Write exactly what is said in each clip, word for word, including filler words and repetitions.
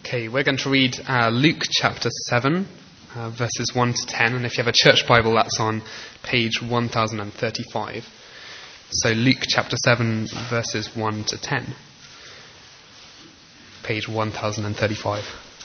Okay, we're going to read uh, Luke chapter seven, uh, verses one to ten, and if you have a church Bible, that's on page one thousand thirty-five. So Luke chapter seven, verses one to ten, page one thousand thirty-five.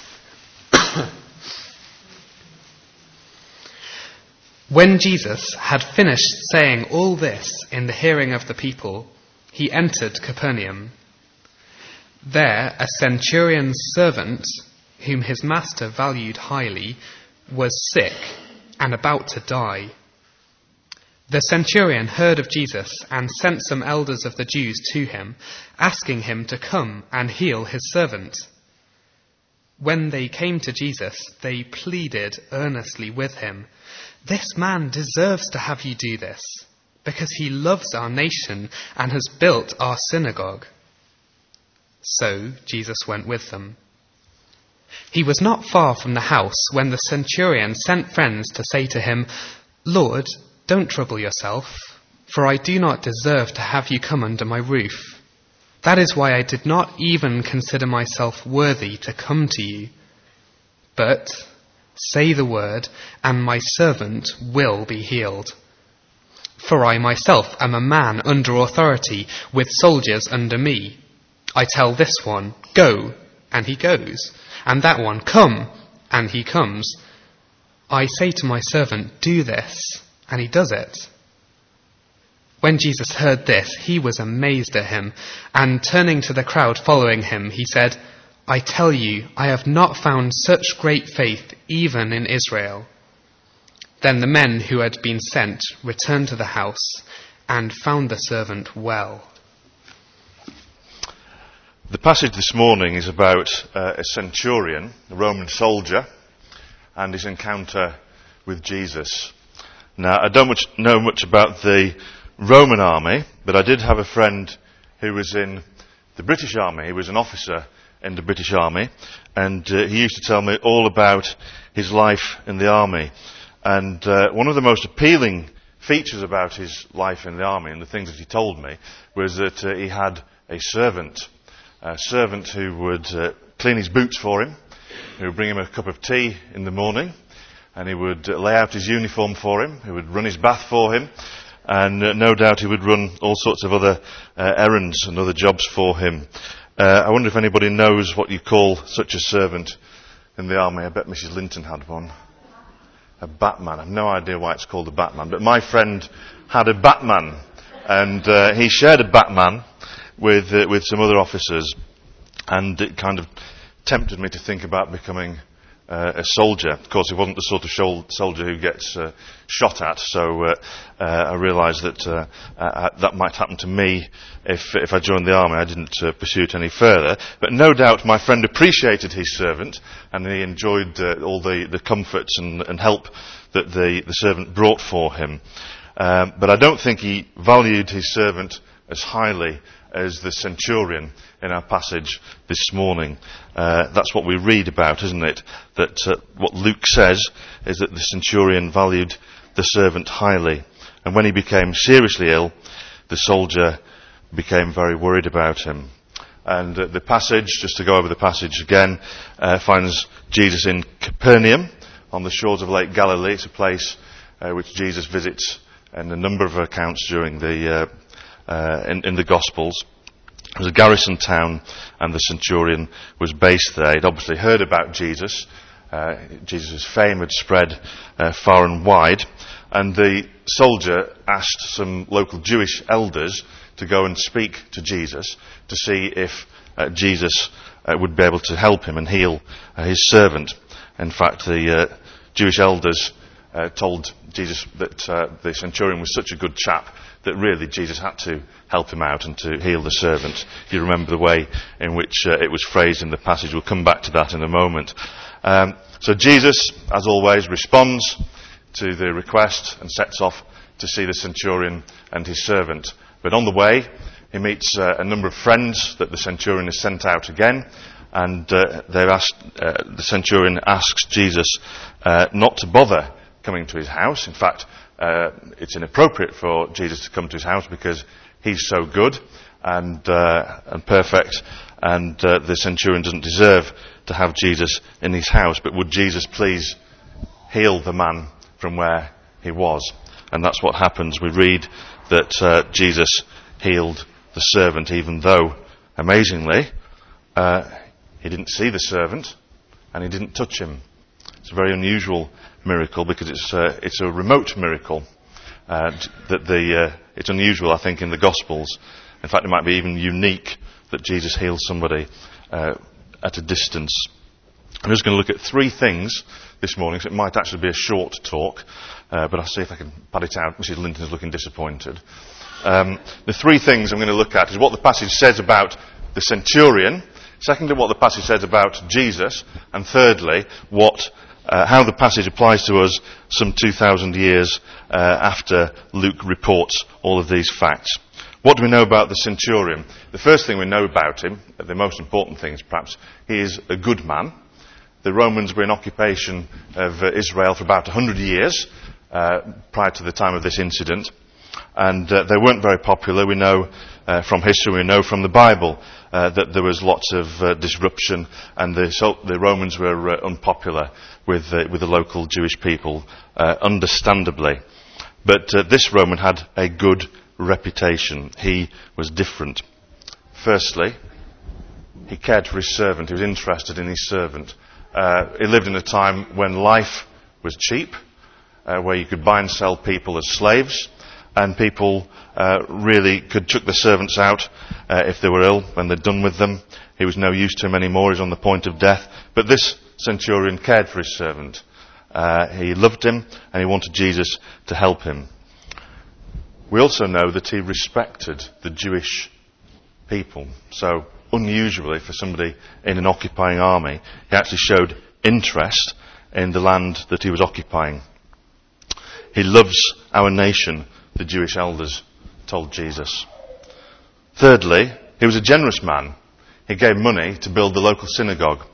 When Jesus had finished saying all this in the hearing of the people, he entered Capernaum. There, a centurion's servant, whom his master valued highly, was sick and about to die. The centurion heard of Jesus and sent some elders of the Jews to him, asking him to come and heal his servant. When they came to Jesus, they pleaded earnestly with him, "This man deserves to have you do this, because he loves our nation and has built our synagogue." So Jesus went with them. He was not far from the house when the centurion sent friends to say to him, "Lord, don't trouble yourself, for I do not deserve to have you come under my roof. That is why I did not even consider myself worthy to come to you. But say the word, and my servant will be healed. For I myself am a man under authority, with soldiers under me. I tell this one, 'Go,' and he goes, and that one, 'Come,' and he comes. I say to my servant, 'Do this,' and he does it." When Jesus heard this, he was amazed at him, and turning to the crowd following him, he said, "I tell you, I have not found such great faith even in Israel." Then the men who had been sent returned to the house and found the servant well. The passage this morning is about uh, a centurion, a Roman soldier, and his encounter with Jesus. Now, I don't much know much about the Roman army, but I did have a friend who was in the British Army. He was an officer in the British Army, and uh, he used to tell me all about his life in the army. And uh, one of the most appealing features about his life in the army, and the things that he told me, was that uh, he had a servant. A servant who would uh, clean his boots for him, who would bring him a cup of tea in the morning, and he would uh, lay out his uniform for him, who would run his bath for him, and uh, no doubt he would run all sorts of other uh, errands and other jobs for him. Uh, I wonder if anybody knows what you call such a servant in the army. I bet Missus Linton had one. A batman. I have no idea why it's called a batman, but my friend had a batman, and uh, he shared a batman with uh, with some other officers, and it kind of tempted me to think about becoming uh, a soldier. Of course, he wasn't the sort of shol- soldier who gets uh, shot at, so uh, uh, I realised that uh, uh, that might happen to me if if I joined the army. I didn't uh, pursue it any further, but no doubt my friend appreciated his servant, and he enjoyed uh, all the, the comforts and, and help that the, the servant brought for him. Um, but I don't think he valued his servant as highly as the centurion in our passage this morning. Uh, that's what we read about, isn't it? That uh, what Luke says is that the centurion valued the servant highly. And when he became seriously ill, the soldier became very worried about him. And uh, the passage, just to go over the passage again, uh, finds Jesus in Capernaum on the shores of Lake Galilee. It's a place uh, which Jesus visits in a number of accounts during the uh, Uh, in, in the Gospels. It was a garrison town, and the centurion was based there. He'd obviously heard about Jesus. Uh, Jesus' fame had spread uh, far and wide, and the soldier asked some local Jewish elders to go and speak to Jesus to see if uh, Jesus uh, would be able to help him and heal uh, his servant. In fact, the uh, Jewish elders uh, told Jesus that uh, the centurion was such a good chap that really Jesus had to help him out and to heal the servant. You remember the way in which uh, it was phrased in the passage. We'll come back to that in a moment. Um, so Jesus, as always, responds to the request and sets off to see the centurion and his servant. But on the way, he meets uh, a number of friends that the centurion has sent out again, and uh, they've asked, uh, the centurion asks Jesus uh, not to bother coming to his house. In fact, Uh, it's inappropriate for Jesus to come to his house because he's so good and uh, and perfect, and uh, the centurion doesn't deserve to have Jesus in his house, but would Jesus please heal the man from where he was? And that's what happens. We read that uh, Jesus healed the servant, even though, amazingly, uh, he didn't see the servant and he didn't touch him. It's a very unusual miracle because it's uh, it's a remote miracle. Uh, that the uh, it's unusual, I think, in the Gospels. In fact, it might be even unique that Jesus heals somebody uh, at a distance. I'm just going to look at three things this morning, so it might actually be a short talk, uh, but I'll see if I can pad it out. Missus Linton's looking disappointed. Um, the three things I'm going to look at is what the passage says about the centurion, secondly, what the passage says about Jesus, and thirdly, what uh, how the passage applies to us some two thousand years uh, after Luke reports all of these facts. What do we know about the centurion? The first thing we know about him, the most important thing is perhaps, he is a good man. The Romans were in occupation of uh, Israel for about one hundred years uh, prior to the time of this incident. And uh, they weren't very popular. We know uh, from history, we know from the Bible uh, that there was lots of uh, disruption, and the, so the Romans were uh, unpopular with, uh, with the local Jewish people, uh, understandably. But uh, this Roman had a good reputation. He was different. Firstly, he cared for his servant. He was interested in his servant. Uh, he lived in a time when life was cheap, uh, where you could buy and sell people as slaves, and people uh, really could chuck the servants out uh, if they were ill when they'd done with them. He was no use to him anymore. He was on the point of death. But this centurion cared for his servant. Uh, he loved him, and he wanted Jesus to help him. We also know that he respected the Jewish people. So, unusually for somebody in an occupying army, he actually showed interest in the land that he was occupying. He loves our nation, the Jewish elders told Jesus. Thirdly, he was a generous man. He gave money to build the local synagogue.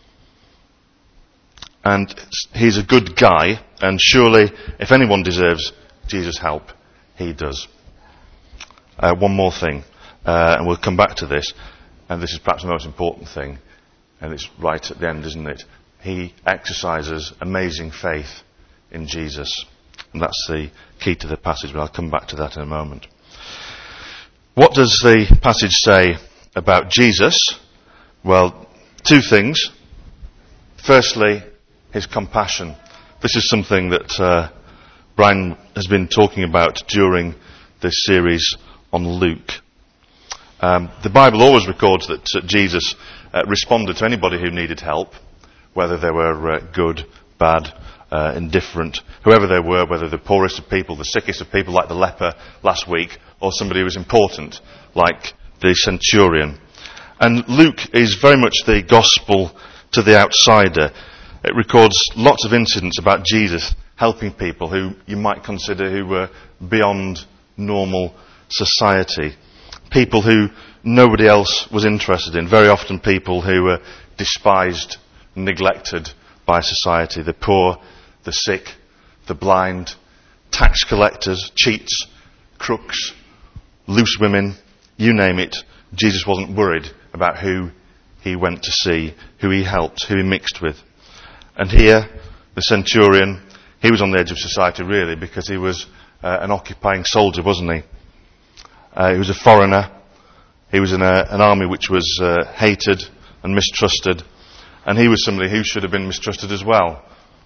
And he's a good guy, and surely, if anyone deserves Jesus' help, he does. Uh, one more thing, uh, and we'll come back to this, and this is perhaps the most important thing, and it's right at the end, isn't it? He exercises amazing faith in Jesus. And that's the key to the passage, but I'll come back to that in a moment. What does the passage say about Jesus? Well, two things. Firstly, his compassion. This is something that uh, Brian has been talking about during this series on Luke. Um, the Bible always records that uh, Jesus uh, responded to anybody who needed help, whether they were uh, good, bad, uh, indifferent, whoever they were, whether the poorest of people, the sickest of people like the leper last week, or somebody who was important like the centurion. And Luke is very much the gospel to the outsider. It records lots of incidents about Jesus helping people who you might consider who were beyond normal society. People who nobody else was interested in. Very often people who were despised, neglected by society. The poor, the sick, the blind, tax collectors, cheats, crooks, loose women, you name it. Jesus wasn't worried about who he went to see, who he helped, who he mixed with. And here, the centurion, he was on the edge of society really because he was uh, an occupying soldier, wasn't he? Uh, he was a foreigner. He was in a, an army which was uh, hated and mistrusted. And he was somebody who should have been mistrusted as well.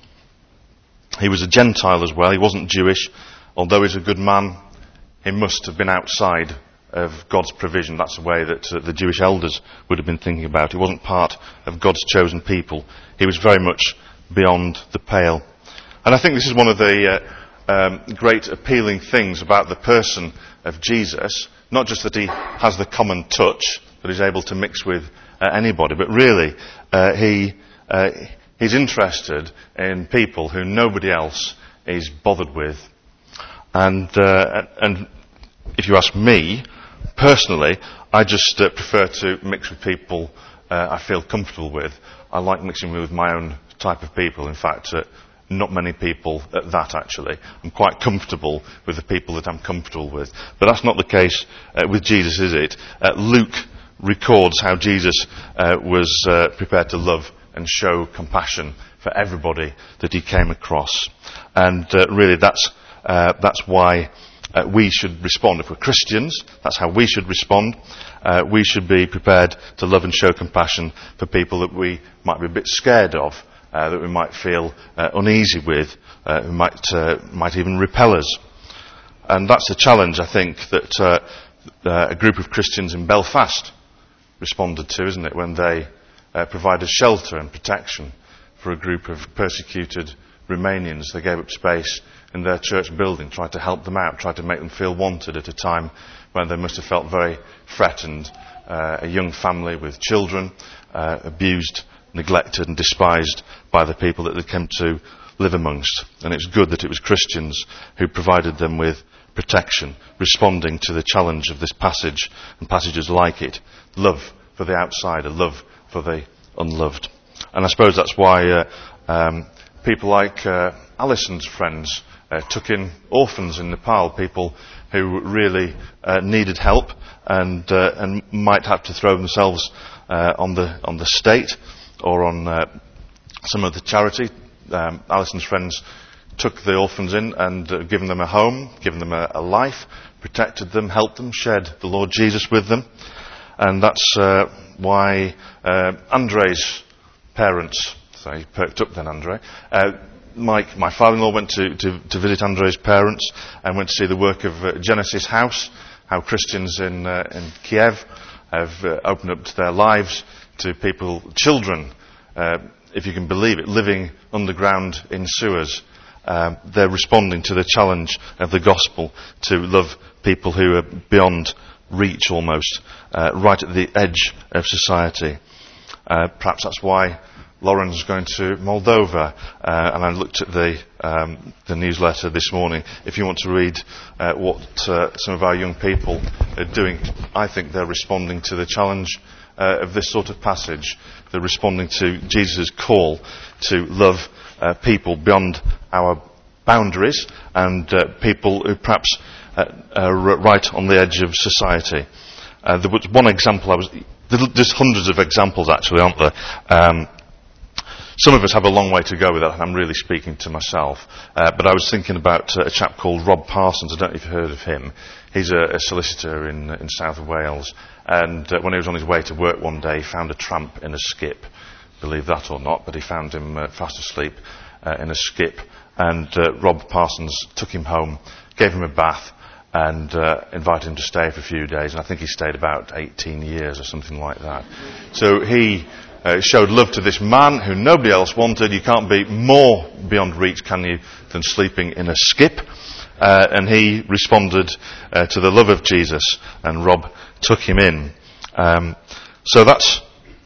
He was a Gentile as well. He wasn't Jewish. Although he's a good man, he must have been outside of God's provision. That's the way that uh, the Jewish elders would have been thinking about. He wasn't part of God's chosen people. He was very much beyond the pale. And I think this is one of the uh, um, great appealing things about the person of Jesus. Not just that he has the common touch, that he's able to mix with uh, anybody, but really uh, he uh, he's interested in people who nobody else is bothered with. And uh, and if you ask me, personally, I just uh, prefer to mix with people uh, I feel comfortable with. I like mixing with my own type of people. In fact, uh, not many people at that, actually. I'm quite comfortable with the people that I'm comfortable with. But that's not the case uh, with Jesus, is it? Uh, Luke records how Jesus uh, was uh, prepared to love and show compassion for everybody that he came across. And uh, really that's uh, that's why uh, we should respond. If we're Christians, that's how we should respond. Uh, we should be prepared to love and show compassion for people that we might be a bit scared of, uh, that we might feel uh, uneasy with, uh, who might uh, might even repel us. And that's the challenge, I think, that uh, uh, a group of Christians in Belfast responded to, isn't it, when they uh, provided shelter and protection for a group of persecuted Romanians. They gave up space in their church building, tried to help them out, tried to make them feel wanted at a time when they must have felt very threatened. Uh, a young family with children, uh, abused, neglected and despised by the people that they came to live amongst. And it's good that it was Christians who provided them with protection, responding to the challenge of this passage and passages like it. Love for the outsider, love for the unloved. And I suppose that's why uh, um, people like uh, Alison's friends uh, took in orphans in Nepal, people who really uh, needed help and uh, and might have to throw themselves uh, on the on the state or on uh, some of the charity. Um, Alison's friends took the orphans in and uh, given them a home, given them a, a life, protected them, helped them, shared the Lord Jesus with them. And that's uh, why uh, Andre's parents, so he perked up then, Andre, uh, Mike, my father-in-law, went to, to, to visit Andre's parents and went to see the work of uh, Genesis House, how Christians in, uh, in Kiev have uh, opened up their lives to people, children, uh, if you can believe it, living underground in sewers. Um, they're responding to the challenge of the gospel to love people who are beyond reach almost, uh, right at the edge of society. Uh, perhaps that's why Lauren's going to Moldova, uh, and I looked at the um, the newsletter this morning. If you want to read uh, what uh, some of our young people are doing, I think they're responding to the challenge uh, of this sort of passage. They're responding to Jesus' call to love uh, people beyond our boundaries and uh, people who perhaps uh, are right on the edge of society. Uh, there was one example. I was there's hundreds of examples actually, aren't there? Um, Some of us have a long way to go with that, and I'm really speaking to myself. Uh, but I was thinking about uh, a chap called Rob Parsons. I don't know if you've heard of him. He's a, a solicitor in, in South Wales. And uh, when he was on his way to work one day, he found a tramp in a skip. Believe that or not, but he found him uh, fast asleep uh, in a skip. And uh, Rob Parsons took him home, gave him a bath, and uh, invited him to stay for a few days. And I think he stayed about eighteen years or something like that. So he Uh, showed love to this man who nobody else wanted. You can't be more beyond reach, can you, than sleeping in a skip. Uh, and he responded uh, to the love of Jesus, and Rob took him in. Um, so that's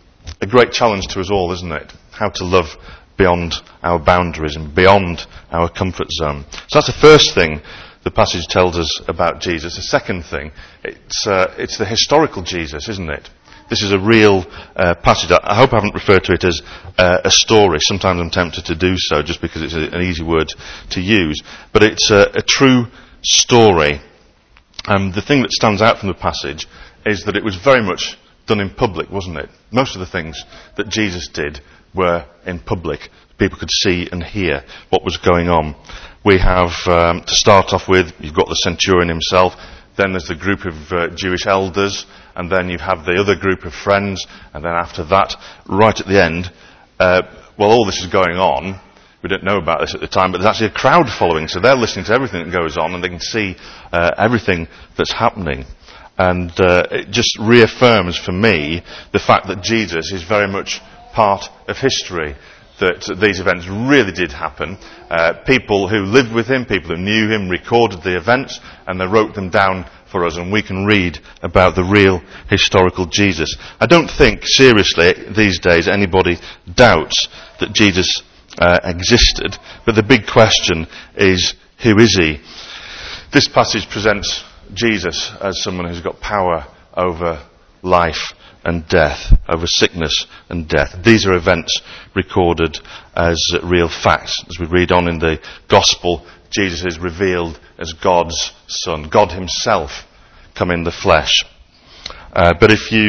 a great challenge to us all, isn't it? How to love beyond our boundaries and beyond our comfort zone. So that's the first thing the passage tells us about Jesus. The second thing, it's, uh, it's the historical Jesus, isn't it? This is a real uh, passage. I hope I haven't referred to it as uh, a story. Sometimes I'm tempted to do so just because it's a, an easy word to use. But it's a, a true story. And the thing that stands out from the passage is that it was very much done in public, wasn't it? Most of the things that Jesus did were in public. People could see and hear what was going on. We have, um, to start off with, you've got the centurion himself. Then there's the group of uh, Jewish elders, and then you have the other group of friends, and then after that, right at the end, uh, while all this is going on, we didn't know about this at the time, but there's actually a crowd following, so they're listening to everything that goes on, and they can see uh, everything that's happening. And uh, it just reaffirms for me the fact that Jesus is very much part of history, that these events really did happen. Uh, people who lived with him, people who knew him, recorded the events, and they wrote them down for us, and we can read about the real historical Jesus. I don't think, seriously, these days anybody doubts that Jesus uh, existed, but the big question is, who is he? This passage presents Jesus as someone who's got power over life and death, over sickness and death. These are events recorded as real facts. As we read on in the Gospel, Jesus is revealed as God's Son, God himself come in the flesh. Uh, but if you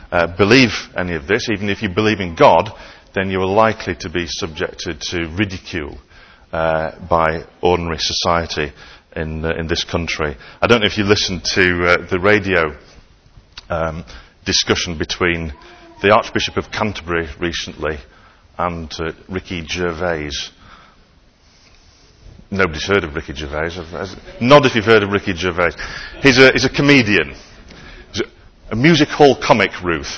uh, believe any of this. Even if you believe in God, then you are likely to be subjected to ridicule uh, by ordinary society in uh, in this country. I don't know if you listened to uh, the radio um, discussion between the Archbishop of Canterbury recently and uh, Ricky Gervais. Nobody's heard of Ricky Gervais. Nod if you've heard of Ricky Gervais. He's a, he's a comedian. He's a, a music hall comic, Ruth.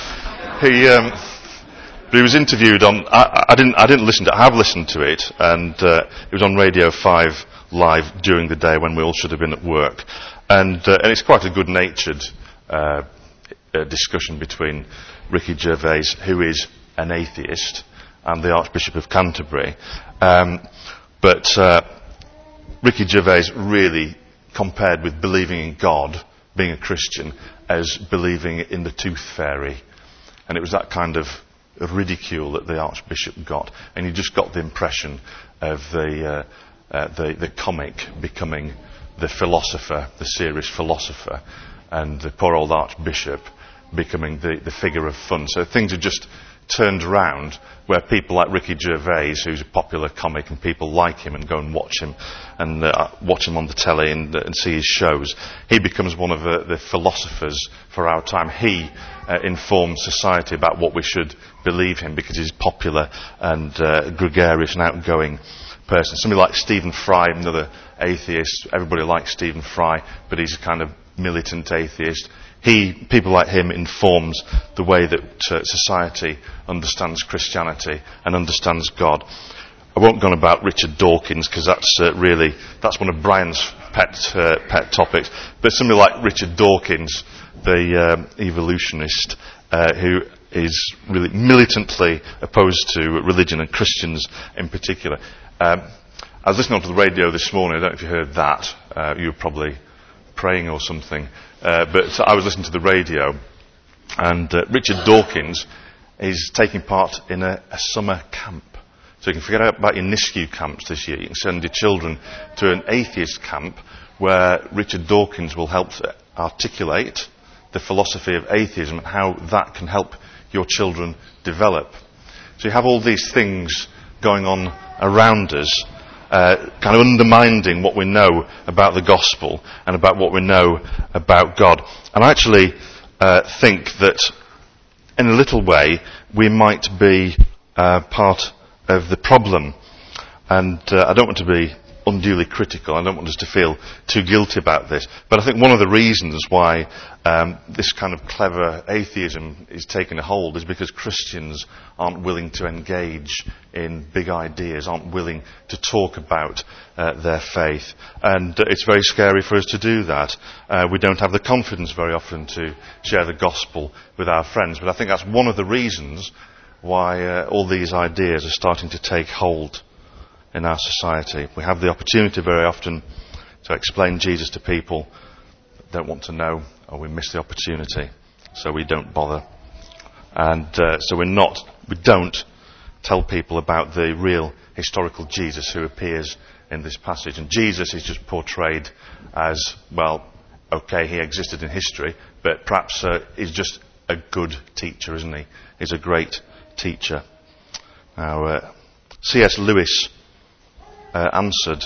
He, um, but he was interviewed on. I, I didn't. I didn't listen to it. I have listened to it, and uh, it was on Radio Five live during the day when we all should have been at work, and uh, and it's quite a good-natured uh, uh, discussion between Ricky Gervais, who is an atheist, and the Archbishop of Canterbury. Um, but uh, Ricky Gervais really compared with believing in God, being a Christian, as believing in the tooth fairy. And it was that kind of ridicule that the Archbishop got. And you just got the impression of the, uh, uh, the, the comic becoming the philosopher, the serious philosopher, and the poor old Archbishop becoming the, the figure of fun. So things are just turned around, where people like Ricky Gervais, who's a popular comic, and people like him and go and watch him and uh, watch him on the telly and, uh, and see his shows, he becomes one of the, the philosophers for our time. He uh, informs society about what we should believe in because he's popular and uh, gregarious and outgoing person. Somebody like Stephen Fry, another atheist. Everybody likes Stephen Fry, but he's a kind of militant atheist. He, people like him, informs the way that uh, society understands Christianity and understands God. I won't go on about Richard Dawkins because that's uh, really that's one of Brian's pet uh, pet topics. But somebody like Richard Dawkins, the um, evolutionist, uh, who is really militantly opposed to religion and Christians in particular. Um, I was listening to the radio this morning. I don't know if you heard that. Uh, you were probably praying or something. Uh, but I was listening to the radio, and uh, Richard Dawkins is taking part in a, a summer camp. So you can forget about your N I S C U camps this year. You can send your children to an atheist camp where Richard Dawkins will help articulate the philosophy of atheism and how that can help your children develop. So you have all these things going on around us, Uh, kind of undermining what we know about the gospel and about what we know about God. And I actually uh, think that in a little way we might be uh, part of the problem. And uh, I don't want to be unduly critical. I don't want us to feel too guilty about this. But I think one of the reasons why um, this kind of clever atheism is taking a hold is because Christians aren't willing to engage in big ideas, aren't willing to talk about uh, their faith. And uh, it's very scary for us to do that. Uh, we don't have the confidence very often to share the gospel with our friends. But I think that's one of the reasons why uh, all these ideas are starting to take hold in our society. We have the opportunity very often to explain Jesus to people that don't want to know, or we miss the opportunity, so we don't bother. And uh, so we're not, we don't tell people about the real historical Jesus who appears in this passage. And Jesus is just portrayed as, well, okay, he existed in history, but perhaps uh, he's just a good teacher, isn't he? He's a great teacher. Now, uh, C S Lewis Uh, answered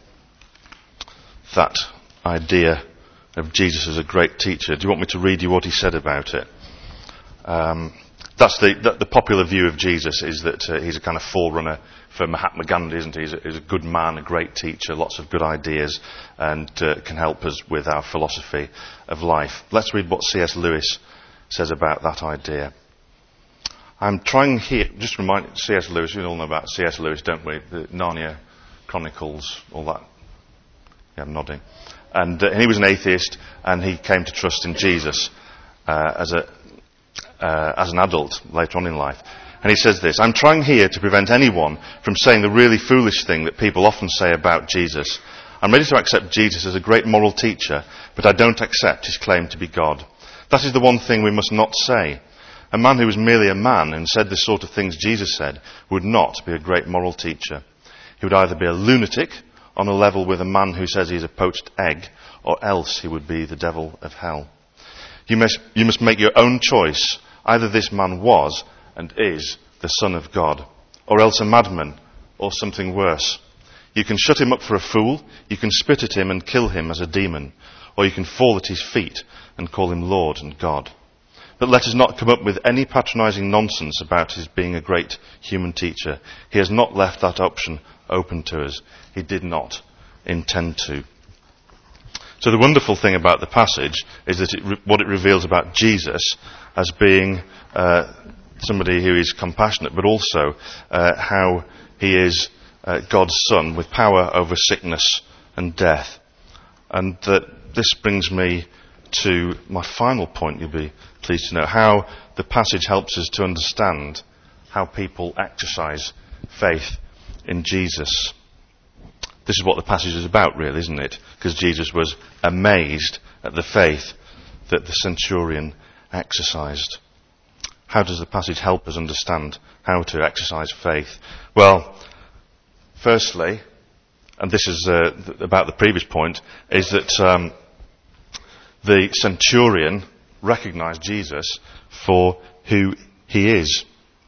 that idea of Jesus as a great teacher. Do you want me to read you what he said about it? Um, that's the, the, the popular view of Jesus is that uh, he's a kind of forerunner for Mahatma Gandhi, isn't he? He's a, he's a good man, a great teacher, lots of good ideas, and uh, can help us with our philosophy of life. Let's read what C S Lewis says about that idea. I'm trying here, just to remind C S Lewis, we all know about C S Lewis, don't we? The Narnia Chronicles, all that. Yeah, I'm nodding. And, uh, and he was an atheist, and he came to trust in Jesus uh, as a uh, as an adult later on in life. And he says this: I'm trying here to prevent anyone from saying the really foolish thing that people often say about Jesus. I'm ready to accept Jesus as a great moral teacher, but I don't accept his claim to be God. That is the one thing we must not say. A man who was merely a man and said the sort of things Jesus said would not be a great moral teacher. He would either be a lunatic on a level with a man who says he's a poached egg, or else he would be the devil of hell. You must, you must make your own choice. Either this man was and is the Son of God, or else a madman, or something worse. You can shut him up for a fool, you can spit at him and kill him as a demon, or you can fall at his feet and call him Lord and God. But let us not come up with any patronising nonsense about his being a great human teacher. He has not left that option open to us. He did not intend to. So the wonderful thing about the passage is that it, what it reveals about Jesus as being uh, somebody who is compassionate, but also uh, how he is uh, God's Son with power over sickness and death. And that this brings me to my final point, you'll be pleased to know, how the passage helps us to understand how people exercise faith in Jesus. This is what the passage is about, really, isn't it? Because Jesus was amazed at the faith that the centurion exercised. How does the passage help us understand how to exercise faith? Well, firstly, and this is uh, about the previous point, is that um, the centurion recognised Jesus for who he is.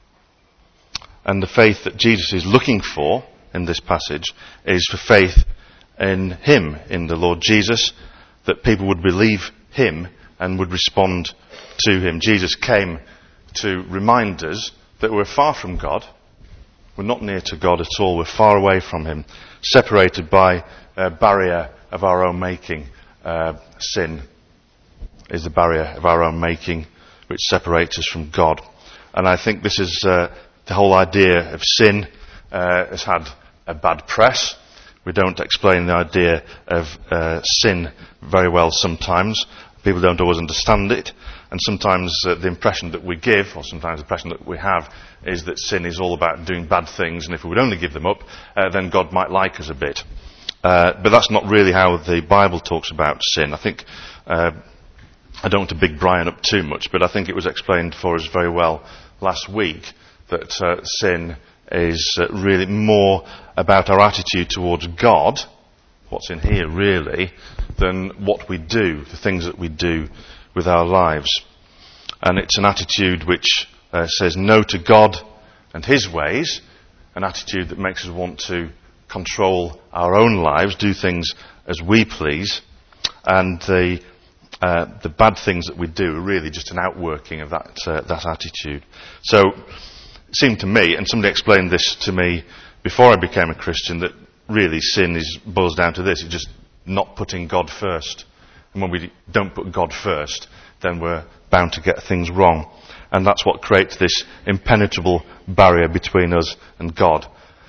And the faith that Jesus is looking for in this passage is for faith in him, in the Lord Jesus, that people would believe him and would respond to him. Jesus came to remind us that we're far from God. We're not near to God at all. We're far away from him, separated by a barrier of our own making. Uh, sin is the barrier of our own making which separates us from God. And I think this is uh, the whole idea of sin uh, has had a bad press. We don't explain the idea of uh, sin very well sometimes. People don't always understand it. And sometimes uh, the impression that we give, or sometimes the impression that we have, is that sin is all about doing bad things, and if we would only give them up, uh, then God might like us a bit. Uh, but that's not really how the Bible talks about sin. I think, uh, I don't want to big Brian up too much, but I think it was explained for us very well last week that uh, sin is uh, really more about our attitude towards God, what's in here really, than what we do, the things that we do with our lives. And it's an attitude which uh, says no to God and his ways, an attitude that makes us want to control our own lives, do things as we please, and the uh, the bad things that we do are really just an outworking of that uh, that attitude. So it seemed to me, and somebody explained this to me before I became a Christian, that really sin is boils down to this: it's just not putting God first. And when we don't put God first, then we're bound to get things wrong. And that's what creates this impenetrable barrier between us and God.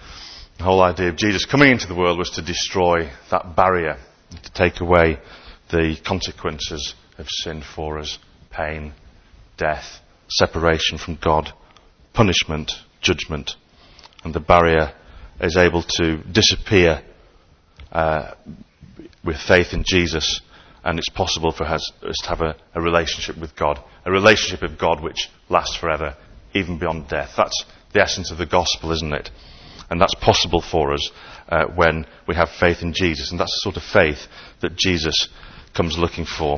The whole idea of Jesus coming into the world was to destroy that barrier, to take away the consequences of sin for us: pain, death, separation from God, punishment, judgment. And the barrier is able to disappear uh, with faith in Jesus. And it's possible for us, us to have a, a relationship with God, a relationship with God which lasts forever, even beyond death. That's the essence of the gospel, isn't it? And that's possible for us uh, when we have faith in Jesus. And that's the sort of faith that Jesus comes looking for.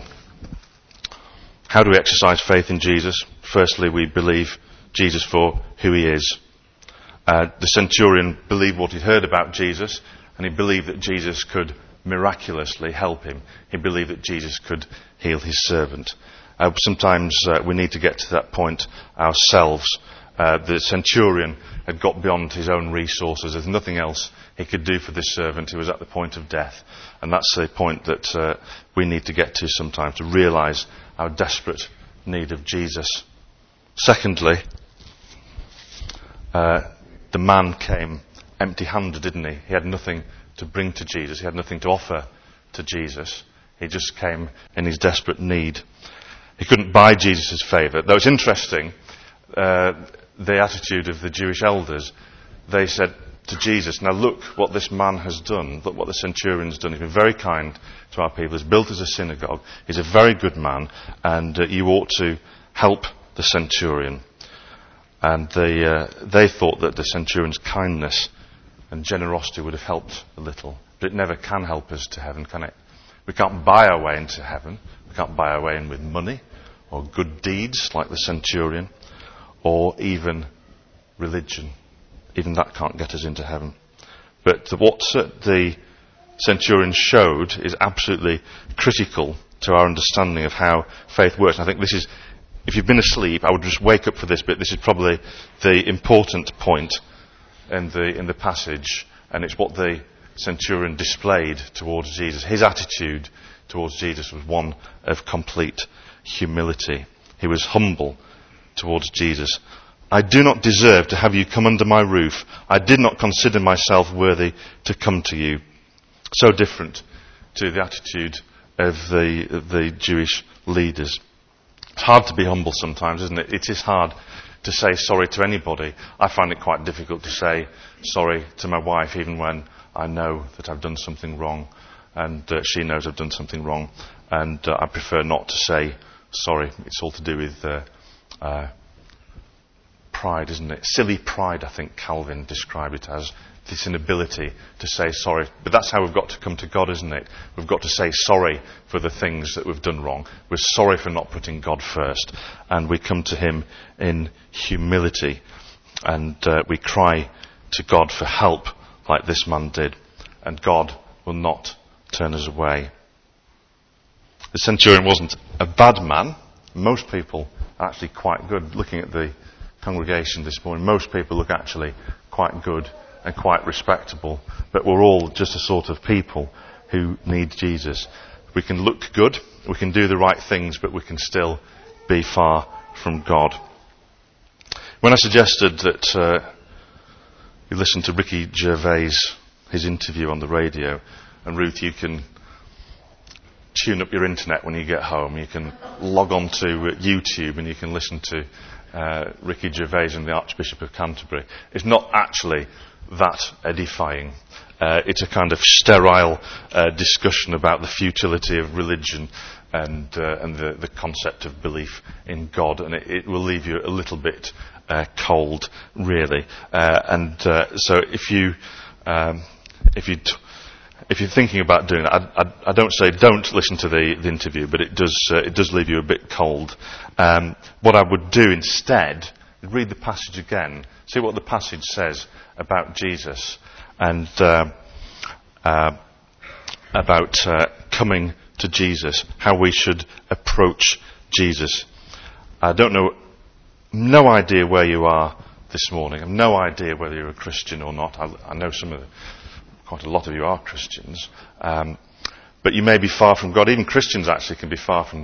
How do we exercise faith in Jesus? Firstly, we believe Jesus for who he is. Uh, the centurion believed what he'd heard about Jesus, and he believed that Jesus could miraculously help him. He believed that Jesus could heal his servant. Uh, sometimes uh, we need to get to that point ourselves. Uh, the centurion had got beyond his own resources. There's nothing else he could do for this servant who was at the point of death. And that's the point that uh, we need to get to sometimes, to realise our desperate need of Jesus. Secondly, uh, the man came empty-handed, didn't he? He had nothing to bring to Jesus. He had nothing to offer to Jesus. He just came in his desperate need. He couldn't buy Jesus' favour. Though it's interesting, uh, the attitude of the Jewish elders, they said to Jesus, now look what this man has done, look what the centurion's done. He's been very kind to our people. He's built us a synagogue. He's a very good man, and uh, you ought to help the centurion. And they, uh, they thought that the centurion's kindness and generosity would have helped a little. But it never can help us to heaven, can it? We can't buy our way into heaven. We can't buy our way in with money. or good deeds like the centurion, or even religion. Even that can't get us into heaven. But what the centurion showed is absolutely critical to our understanding of how faith works. And I think this is, if you've been asleep, I would just wake up for this bit. This is probably the important point in the in the passage, and it's what the centurion displayed towards Jesus. His attitude towards Jesus was one of complete humility. He was humble towards Jesus. I do not deserve to have you come under my roof. I did not consider myself worthy to come to you. So different to the attitude of the, of the Jewish leaders. It's hard to be humble sometimes, isn't it? It is hard to say sorry to anybody. I find it quite difficult to say sorry to my wife, even when I know that I've done something wrong, and uh, she knows I've done something wrong, and uh, I prefer not to say sorry. It's all to do with uh, uh, pride, isn't it? Silly pride, I think Calvin described it as. This inability to say sorry. But that's how we've got to come to God, isn't it? We've got to say sorry for the things that we've done wrong. We're sorry for not putting God first. And we come to him in humility. And uh, we cry to God for help like this man did. And God will not turn us away. The centurion wasn't a bad man. Most people are actually quite good. Looking at the congregation this morning, most people look actually quite good and quite respectable, but we're all just a sort of people who need Jesus. We can look good, we can do the right things, but we can still be far from God. When I suggested that uh, you listen to Ricky Gervais, his interview on the radio, and Ruth, you can tune up your internet when you get home, you can log on to YouTube and you can listen to uh, Ricky Gervais and the Archbishop of Canterbury. It's not actually that edifying. Uh, it's a kind of sterile uh, discussion about the futility of religion and uh, and the, the concept of belief in God, and it, it will leave you a little bit uh, cold, really. Uh, and uh, so, if you um, if you t- if you're thinking about doing that, I, I, I don't say don't listen to the, the interview, but it does uh, it does leave you a bit cold. Um, what I would do instead, read the passage again, see what the passage says about Jesus and uh, uh, about uh, coming to Jesus, how we should approach Jesus. I don't know, no idea where you are this morning. I have no idea whether you're a Christian or not. I, I know some of the, quite a lot of you are Christians, um, but you may be far from God. Even Christians actually can be far from